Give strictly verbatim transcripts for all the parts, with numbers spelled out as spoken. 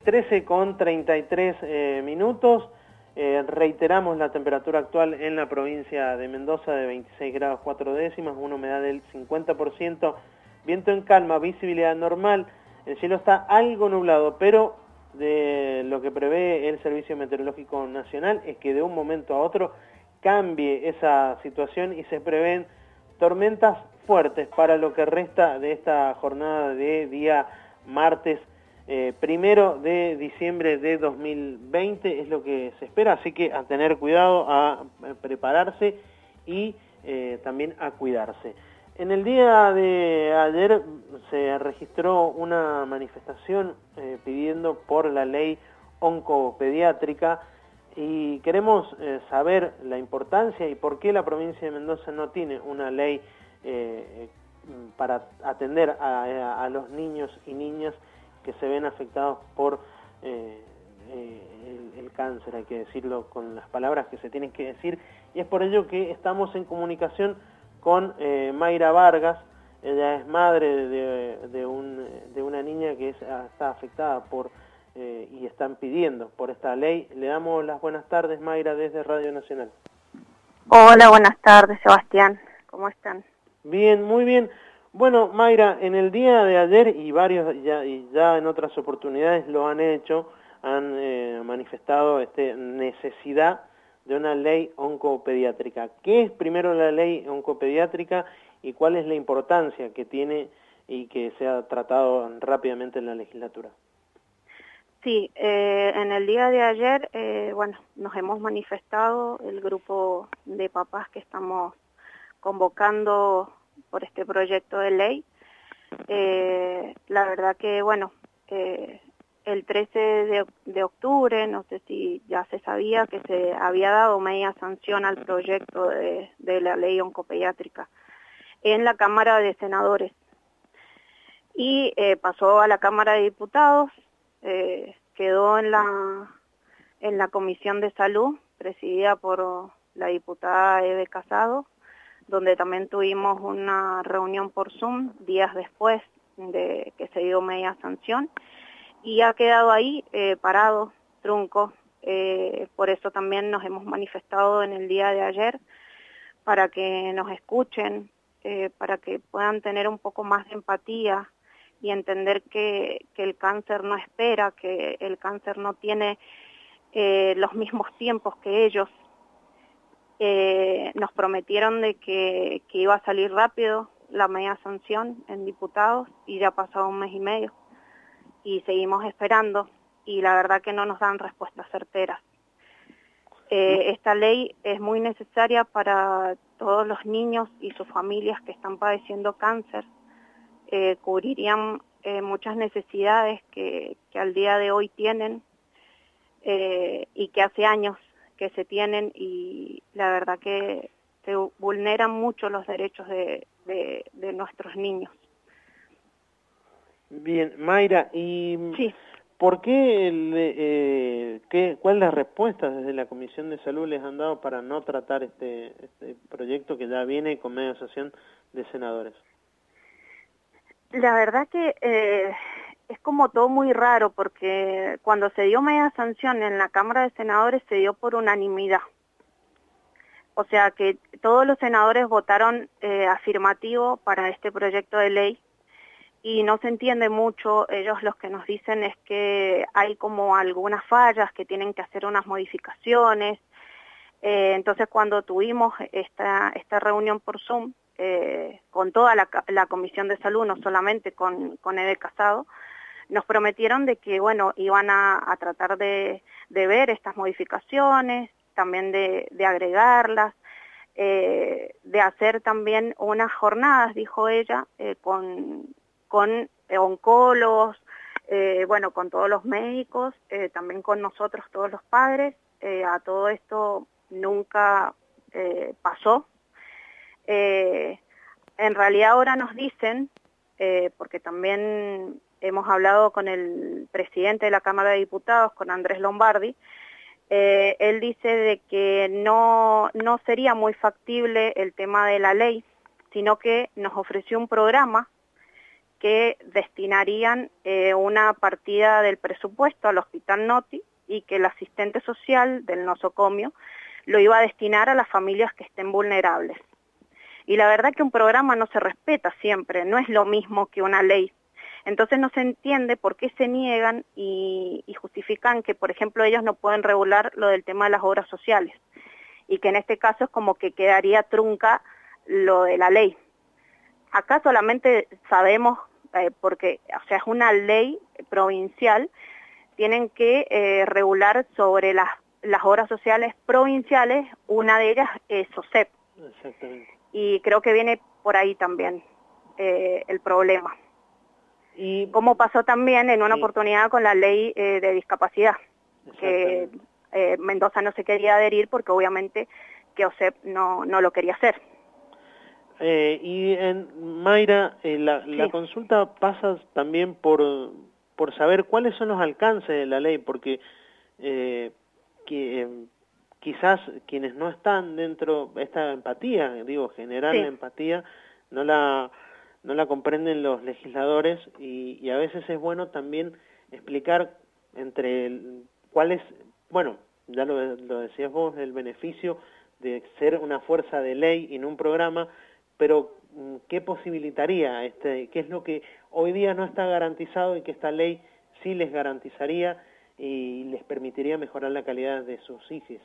trece con treinta y tres eh, minutos. Eh, reiteramos la temperatura actual en la provincia de Mendoza de veintiséis grados cuatro décimas, una humedad del cincuenta por ciento, viento en calma, visibilidad normal. El cielo está algo nublado, pero de lo que prevé el Servicio Meteorológico Nacional es que de un momento a otro cambie esa situación y se prevén tormentas fuertes para lo que resta de esta jornada de día martes eh, primero de diciembre de dos mil veinte, es lo que se espera, así que a tener cuidado, a, a prepararse y eh, también a cuidarse. En el día de ayer se registró una manifestación eh, pidiendo por la ley oncopediátrica y queremos eh, saber la importancia y por qué la provincia de Mendoza no tiene una ley eh, para atender a, a, a los niños y niñas que se ven afectados por eh, eh, el, el cáncer, hay que decirlo con las palabras que se tienen que decir, y es por ello que estamos en comunicación con eh, Mayra Vargas. Ella es madre de, de, un, de una niña que es, está afectada por eh, y están pidiendo por esta ley. Le damos las buenas tardes, Mayra, desde Radio Nacional. Hola, buenas tardes, Sebastián. ¿Cómo están? Bien, muy bien. Bueno, Mayra, en el día de ayer y varios ya, y ya en otras oportunidades lo han hecho, han eh, manifestado este, necesidad de una ley oncopediátrica. ¿Qué es primero la ley oncopediátrica y cuál es la importancia que tiene y que se ha tratado rápidamente en la legislatura? Sí, eh, en el día de ayer, eh, bueno, nos hemos manifestado el grupo de papás que estamos convocando por este proyecto de ley. Eh, la verdad que, bueno, eh, el trece de, de octubre, no sé si ya se sabía que se había dado media sanción al proyecto de, de la ley oncopediátrica en la Cámara de Senadores. Y eh, pasó a la Cámara de Diputados, eh, quedó en la, en la Comisión de Salud, presidida por la diputada Eve Casado, donde también tuvimos una reunión por Zoom días después de que se dio media sanción, y ha quedado ahí eh, parado, trunco. Eh, por eso también nos hemos manifestado en el día de ayer, para que nos escuchen, eh, para que puedan tener un poco más de empatía y entender que, que el cáncer no espera, que el cáncer no tiene eh, los mismos tiempos que ellos. Eh, nos prometieron de que, que iba a salir rápido la media sanción en diputados y ya ha pasado un mes y medio y seguimos esperando y la verdad que no nos dan respuestas certeras. Eh, esta ley es muy necesaria para todos los niños y sus familias que están padeciendo cáncer. Eh, cubrirían eh, muchas necesidades que, que al día de hoy tienen eh, y que hace años que se tienen, y la verdad que se vulneran mucho los derechos de, de, de nuestros niños. Bien, Mayra, ¿y sí. por qué, el, eh, qué, cuál es la respuesta desde la Comisión de Salud les han dado para no tratar este, este proyecto que ya viene con media sanción de senadores? La verdad que eh, es como todo muy raro, porque cuando se dio media sanción en la Cámara de Senadores se dio por unanimidad. O sea que todos los senadores votaron eh, afirmativo para este proyecto de ley y no se entiende mucho. Ellos los que nos dicen es que hay como algunas fallas, que tienen que hacer unas modificaciones. Eh, entonces cuando tuvimos esta, esta reunión por Zoom, Eh, con toda la, la Comisión de Salud, no solamente con, con Eve Casado, nos prometieron de que, bueno, iban a, a tratar de, de ver estas modificaciones, también de, de agregarlas, eh, de hacer también unas jornadas, dijo ella, eh, con, con oncólogos, eh, bueno, con todos los médicos, eh, también con nosotros, todos los padres. Eh, a todo esto nunca eh, pasó. Eh, en realidad ahora nos dicen, eh, porque también hemos hablado con el presidente de la Cámara de Diputados, con Andrés Lombardi, eh, él dice de que no, no sería muy factible el tema de la ley, sino que nos ofreció un programa que destinarían eh, una partida del presupuesto al Hospital Noti y que el asistente social del nosocomio lo iba a destinar a las familias que estén vulnerables. Y la verdad que un programa no se respeta siempre, no es lo mismo que una ley. Entonces no se entiende por qué se niegan y, y justifican que, por ejemplo, ellos no pueden regular lo del tema de las obras sociales y que en este caso es como que quedaría trunca lo de la ley. Acá solamente sabemos, eh, porque o sea, es una ley provincial, tienen que eh, regular sobre las, las obras sociales provinciales, una de ellas es SOSEP. Exactamente. Y creo que viene por ahí también eh, el problema. Y como pasó también en una sí. oportunidad con la ley eh, de discapacidad, que eh, Mendoza no se quería adherir porque obviamente que OSEP no, no lo quería hacer. Eh, y en Mayra, eh, la, la Sí. consulta pasa también por, por saber cuáles son los alcances de la ley, porque eh, que, eh, quizás quienes no están dentro de esta empatía, digo, generar Sí. la empatía, no la, no la comprenden los legisladores y, y a veces es bueno también explicar entre el, cuál es, bueno, ya lo, lo decías vos, el beneficio de ser una fuerza de ley y no un programa, pero ¿qué posibilitaría? Este, ¿Qué es lo que hoy día no está garantizado y que esta ley sí les garantizaría y les permitiría mejorar la calidad de sus hijos?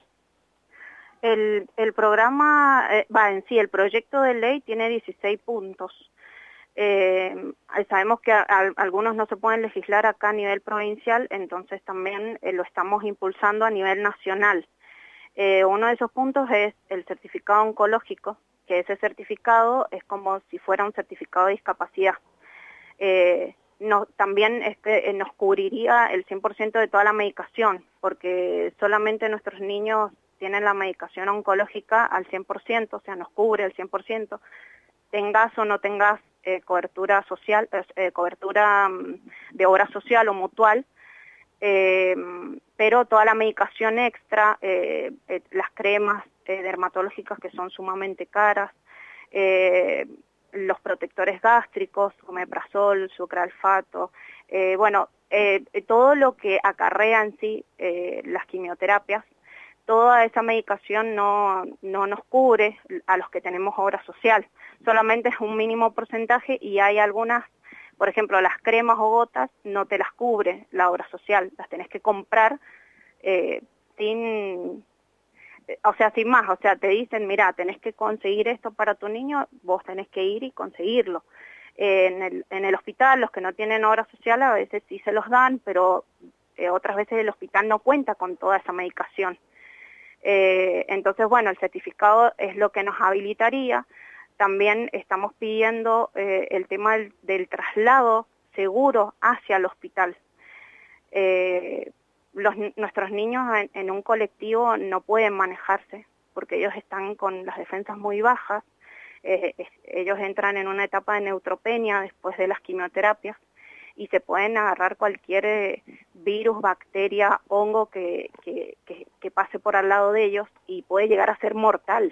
El, el programa, eh, va en sí, el proyecto de ley tiene dieciséis puntos. Eh, sabemos que a, a, algunos no se pueden legislar acá a nivel provincial, entonces también eh, lo estamos impulsando a nivel nacional. Eh, uno de esos puntos es el certificado oncológico, que ese certificado es como si fuera un certificado de discapacidad. Eh, no, también este, eh, nos cubriría el cien por ciento de toda la medicación, porque solamente nuestros niños tienen la medicación oncológica al cien por ciento, o sea, nos cubre al cien por ciento, tengas o no tengas eh, cobertura social, eh, cobertura um, de obra social o mutual, eh, pero toda la medicación extra, eh, eh, las cremas eh, dermatológicas que son sumamente caras, eh, los protectores gástricos, omeprazol, sucralfato, eh, bueno, eh, todo lo que acarrea en sí eh, las quimioterapias, toda esa medicación no, no nos cubre a los que tenemos obra social, solamente es un mínimo porcentaje y hay algunas, por ejemplo, las cremas o gotas no te las cubre la obra social, las tenés que comprar eh, sin, o sea, sin más, o sea, te dicen, mira, tenés que conseguir esto para tu niño, vos tenés que ir y conseguirlo. Eh, en, el, en el hospital, los que no tienen obra social a veces sí se los dan, pero eh, otras veces el hospital no cuenta con toda esa medicación. Eh, entonces, bueno, el certificado es lo que nos habilitaría. También estamos pidiendo eh, el tema del, del traslado seguro hacia el hospital. Eh, los, nuestros niños en, en un colectivo no pueden manejarse porque ellos están con las defensas muy bajas. Eh, es, ellos entran en una etapa de neutropenia después de las quimioterapias y se pueden agarrar cualquier eh, virus, bacteria, hongo que, que, que, que pase por al lado de ellos y puede llegar a ser mortal.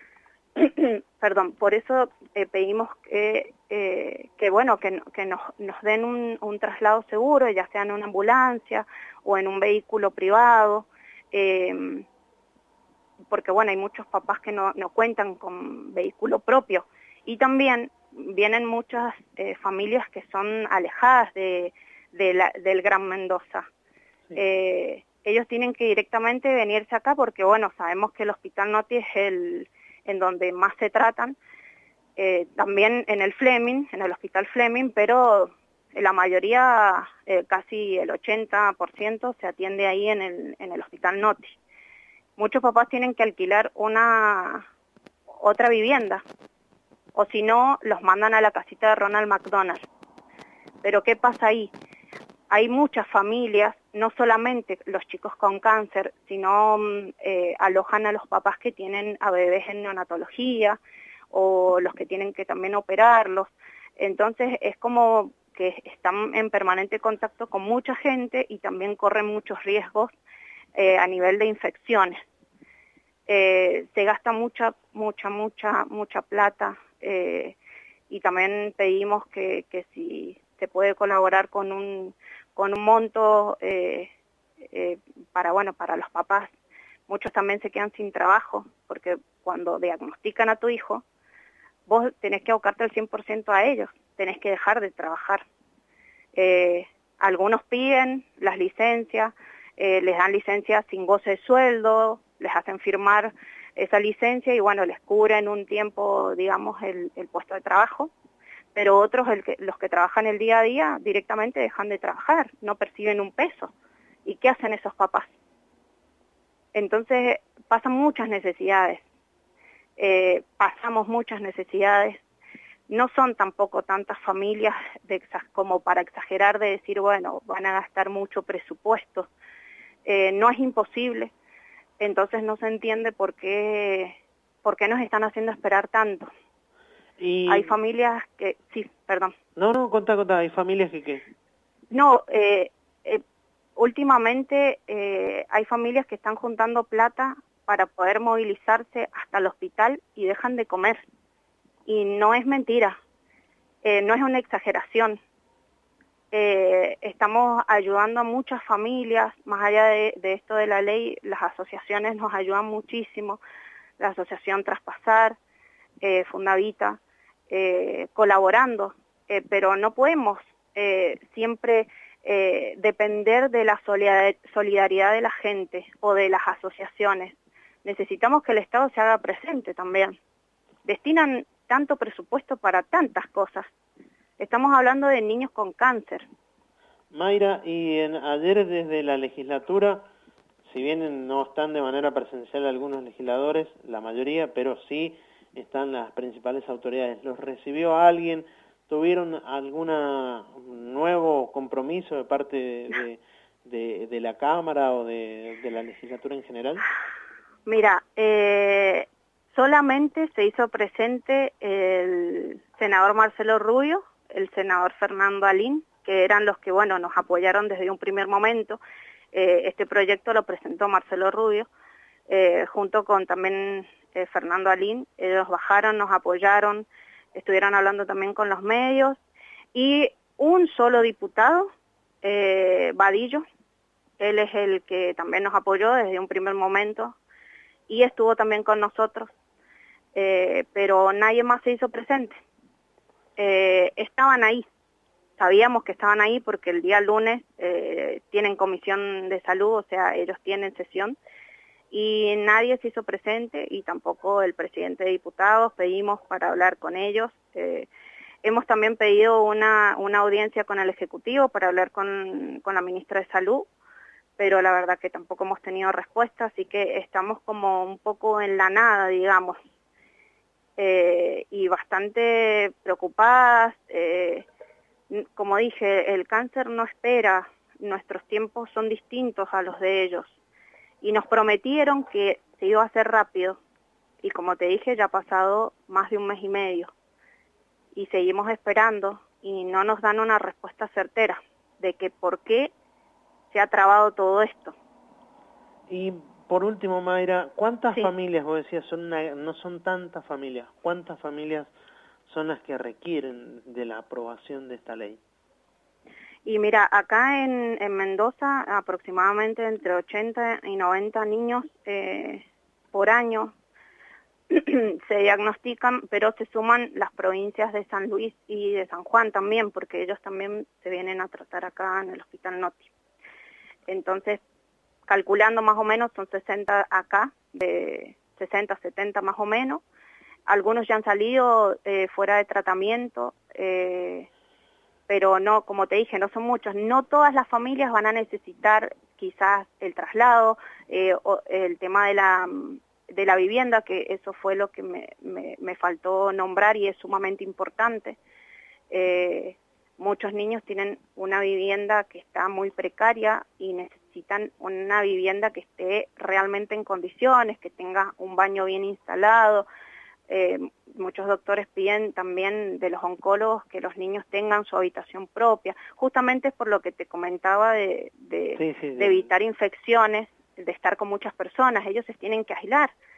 Perdón, por eso eh, pedimos que, eh, que bueno, que, que nos, nos den un, un traslado seguro, ya sea en una ambulancia o en un vehículo privado, eh, porque bueno, hay muchos papás que no, no cuentan con vehículo propio y también vienen muchas eh, familias que son alejadas de, de la, del Gran Mendoza. Sí. Eh, ellos tienen que directamente venirse acá porque, bueno, sabemos que el Hospital Noti es el en donde más se tratan, eh, también en el Fleming, en el Hospital Fleming, pero la mayoría, eh, casi el ochenta por ciento, se atiende ahí en el, en el Hospital Noti. Muchos papás tienen que alquilar una otra vivienda, o si no, los mandan a la casita de Ronald McDonald. Pero ¿qué pasa ahí? Hay muchas familias, no solamente los chicos con cáncer, sino eh, alojan a los papás que tienen a bebés en neonatología, o los que tienen que también operarlos. Entonces es como que están en permanente contacto con mucha gente y también corren muchos riesgos eh, a nivel de infecciones. Eh, se gasta mucha, mucha, mucha, mucha plata, eh, y también pedimos que, que si se puede colaborar con un, con un monto eh, eh, para, bueno, para los papás. Muchos también se quedan sin trabajo, porque cuando diagnostican a tu hijo, vos tenés que abocarte al cien por ciento a ellos, tenés que dejar de trabajar. Eh, algunos piden las licencias, eh, les dan licencias sin goce de sueldo, les hacen firmar esa licencia y bueno, les cubren un tiempo, digamos, el, el puesto de trabajo, pero otros, el que, los que trabajan el día a día, directamente dejan de trabajar, no perciben un peso. ¿Y qué hacen esos papás? Entonces pasan muchas necesidades, eh, pasamos muchas necesidades. No son tampoco tantas familias de, como para exagerar de decir, bueno, van a gastar mucho presupuesto. Eh, no es imposible, entonces no se entiende por qué, por qué nos están haciendo esperar tanto. Y... Hay familias que... Sí, perdón. No, no, contá, contá, ¿hay familias que qué? No, eh, eh, últimamente eh, hay familias que están juntando plata para poder movilizarse hasta el hospital y dejan de comer. Y no es mentira, eh, no es una exageración. Eh, estamos ayudando a muchas familias, más allá de, de esto de la ley, las asociaciones nos ayudan muchísimo, la asociación Traspasar, eh, Fundavita, eh, colaborando, eh, pero no podemos eh, siempre eh, depender de la solidaridad de la gente o de las asociaciones. Necesitamos que el Estado se haga presente también. Destinan tanto presupuesto para tantas cosas. Estamos hablando de niños con cáncer. Mayra, y en, ayer desde la legislatura, si bien no están de manera presencial algunos legisladores, la mayoría, pero sí están las principales autoridades, ¿los recibió alguien? ¿Tuvieron algún nuevo compromiso de parte de, de, de la Cámara o de, de la legislatura en general? Mira, eh... solamente se hizo presente el senador Marcelo Rubio, el senador Fernando Alín, que eran los que, bueno, nos apoyaron desde un primer momento. Eh, este proyecto lo presentó Marcelo Rubio, eh, junto con también eh, Fernando Alín. Ellos bajaron, nos apoyaron, estuvieron hablando también con los medios. Y un solo diputado, eh, Vadillo, él es el que también nos apoyó desde un primer momento y estuvo también con nosotros. Eh, pero nadie más se hizo presente. Eh, estaban ahí, sabíamos que estaban ahí porque el día lunes eh, tienen comisión de salud, o sea, ellos tienen sesión, y nadie se hizo presente, y tampoco el presidente de diputados. Pedimos para hablar con ellos. Eh, hemos también pedido una, una audiencia con el Ejecutivo para hablar con, con la ministra de Salud, pero la verdad que tampoco hemos tenido respuesta, así que estamos como un poco en la nada, digamos. Eh, y bastante preocupadas. Eh, como dije, el cáncer no espera, nuestros tiempos son distintos a los de ellos, y nos prometieron que se iba a hacer rápido, y como te dije, ya ha pasado más de un mes y medio, y seguimos esperando, y no nos dan una respuesta certera de que por qué se ha trabado todo esto. Y por último, Mayra, ¿cuántas sí. familias, vos decías, son una, no son tantas familias, cuántas familias son las que requieren de la aprobación de esta ley? Y mira, acá en, en Mendoza aproximadamente entre ochenta y noventa niños eh, por año se diagnostican, pero se suman las provincias de San Luis y de San Juan también, porque ellos también se vienen a tratar acá en el Hospital Noti. Entonces, calculando más o menos, son sesenta acá, de sesenta, setenta más o menos. Algunos ya han salido eh, fuera de tratamiento, eh, pero no, como te dije, no son muchos. No todas las familias van a necesitar quizás el traslado, eh, o el tema de la, de la vivienda, que eso fue lo que me, me, me faltó nombrar y es sumamente importante. Eh, muchos niños tienen una vivienda que está muy precaria y necesitan una vivienda que esté realmente en condiciones, que tenga un baño bien instalado. Eh, muchos doctores piden también de los oncólogos que los niños tengan su habitación propia. Justamente es por lo que te comentaba de, de, sí, sí, sí. de evitar infecciones, de estar con muchas personas. Ellos se tienen que aislar.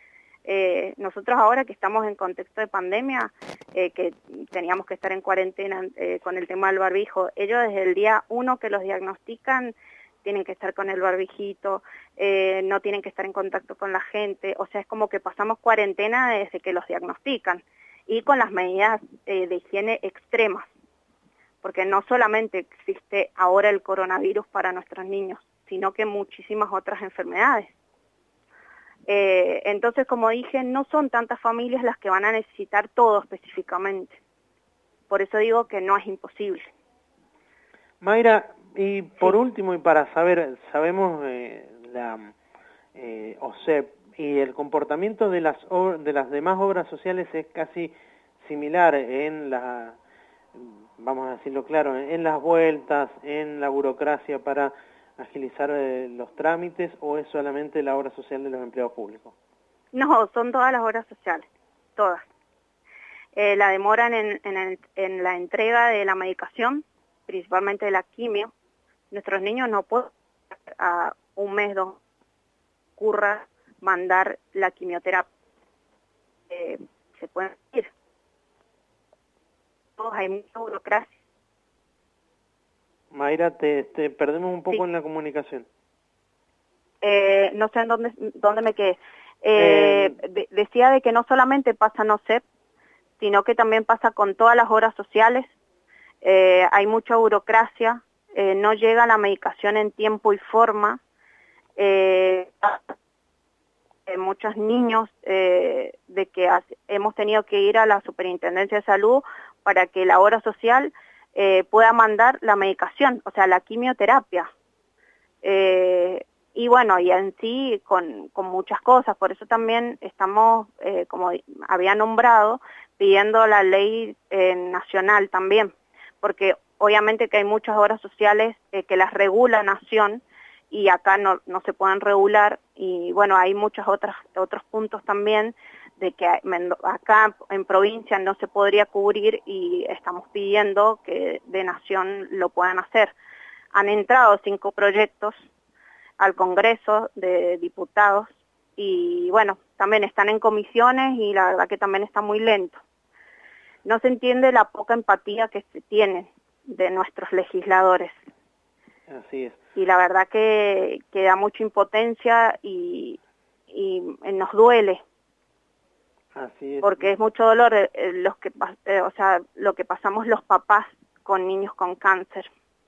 Eh, nosotros ahora que estamos en contexto de pandemia, eh, que teníamos que estar en cuarentena eh, con el tema del barbijo, ellos desde el día uno que los diagnostican tienen que estar con el barbijito, eh, no tienen que estar en contacto con la gente, o sea, es como que pasamos cuarentena desde que los diagnostican y con las medidas eh, de higiene extremas, porque no solamente existe ahora el coronavirus para nuestros niños, sino que muchísimas otras enfermedades. Eh, entonces, como dije, no son tantas familias las que van a necesitar todo específicamente. Por eso digo que no es imposible. Mayra, y por Sí. último, y para saber, sabemos eh, la eh, O S E P y el comportamiento de las, de las demás obras sociales es casi similar en la, vamos a decirlo claro, en las vueltas, en la burocracia para agilizar eh, los trámites, o es solamente la obra social de los empleados públicos? No, son todas las obras sociales, todas. Eh, la demoran en, en, el, en la entrega de la medicación, principalmente de la quimio. Nuestros niños no pueden a un mes, dos, ocurra mandar la quimioterapia. Eh, se pueden ir. Todos hay mucha burocracia. Mayra, te, te perdemos un poco Sí. en la comunicación. Eh, no sé en dónde, dónde me quedé. Eh, Eh, de, decía de que no solamente pasa en O S E P, sino que también pasa con todas las obras sociales. Eh, hay mucha burocracia, eh, no llega la medicación en tiempo y forma. Eh, eh, muchos niños eh, de que hace, hemos tenido que ir a la Superintendencia de Salud para que la obra social eh, pueda mandar la medicación, o sea, la quimioterapia. Eh, y bueno, y en sí con, con muchas cosas, por eso también estamos, eh, como había nombrado, pidiendo la ley eh, nacional también, porque obviamente que hay muchas obras sociales eh, que las regula Nación y acá no, no se pueden regular, y bueno, hay muchos otros, otros puntos también de que acá en provincia no se podría cubrir y estamos pidiendo que de Nación lo puedan hacer. Han entrado cinco proyectos al Congreso de Diputados y bueno, también están en comisiones y la verdad que también está muy lento. No se entiende la poca empatía que se tiene de nuestros legisladores. Así es. Y la verdad que, que da mucha impotencia y, y nos duele. Así es. Porque es mucho dolor eh, los que, eh, o sea, lo que pasamos los papás con niños con cáncer.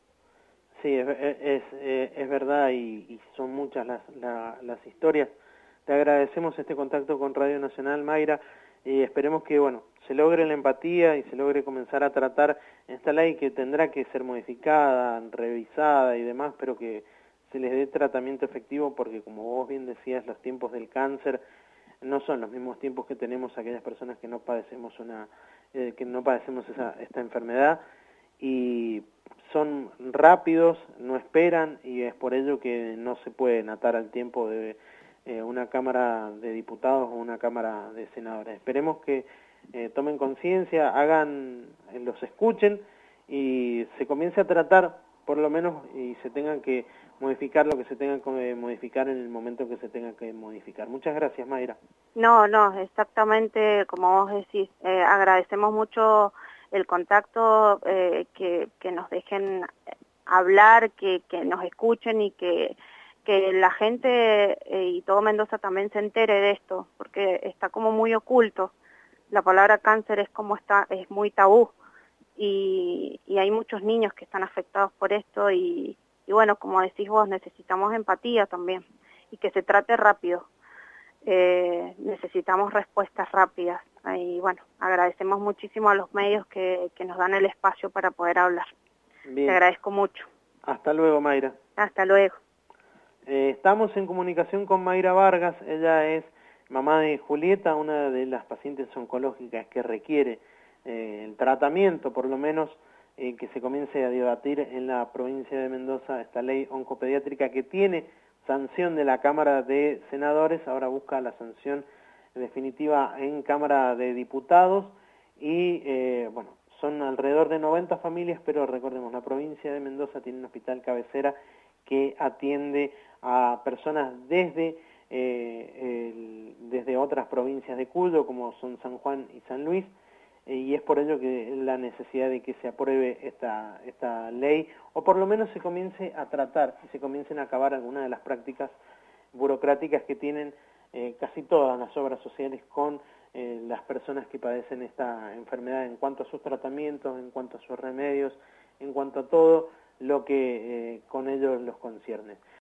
Sí, es, es, es, es verdad y, y son muchas las, la, las historias. Te agradecemos este contacto con Radio Nacional, Mayra, y esperemos que bueno se logre la empatía y se logre comenzar a tratar esta ley que tendrá que ser modificada, revisada y demás, pero que se les dé tratamiento efectivo porque, como vos bien decías, los tiempos del cáncer no son los mismos tiempos que tenemos aquellas personas que no padecemos una eh, que no padecemos esa, esta enfermedad, y son rápidos, no esperan, y es por ello que no se pueden atar al tiempo de eh, una Cámara de Diputados o una Cámara de Senadores. Esperemos que eh, tomen conciencia, hagan, eh, los escuchen y se comience a tratar, por lo menos, y se tengan que modificar lo que se tenga que modificar en el momento que se tenga que modificar. Muchas gracias, Mayra. No, no, exactamente como vos decís. Eh, agradecemos mucho el contacto, eh, que, que nos dejen hablar, que, que nos escuchen y que, que la gente eh, y todo Mendoza también se entere de esto, porque está como muy oculto. La palabra cáncer es como está, es muy tabú y, y hay muchos niños que están afectados por esto y, y bueno, como decís vos, necesitamos empatía también y que se trate rápido. Eh, necesitamos respuestas rápidas y bueno, agradecemos muchísimo a los medios que, que nos dan el espacio para poder hablar. Bien. Te agradezco mucho. Hasta luego, Mayra. Hasta luego. Eh, estamos en comunicación con Mayra Vargas. Ella es mamá de Julieta, una de las pacientes oncológicas que requiere eh, el tratamiento, por lo menos eh, que se comience a debatir en la provincia de Mendoza esta ley oncopediátrica que tiene sanción de la Cámara de Senadores, ahora busca la sanción definitiva en Cámara de Diputados y eh, bueno, son alrededor de noventa familias, pero recordemos, la provincia de Mendoza tiene un hospital cabecera que atiende a personas desde eh, el, desde otras provincias de Cuyo, como son San Juan y San Luis, eh, y es por ello que la necesidad de que se apruebe esta, esta ley, o por lo menos se comience a tratar y se comiencen a acabar algunas de las prácticas burocráticas que tienen eh, casi todas las obras sociales con eh, las personas que padecen esta enfermedad en cuanto a sus tratamientos, en cuanto a sus remedios, en cuanto a todo lo que eh, con ellos los concierne.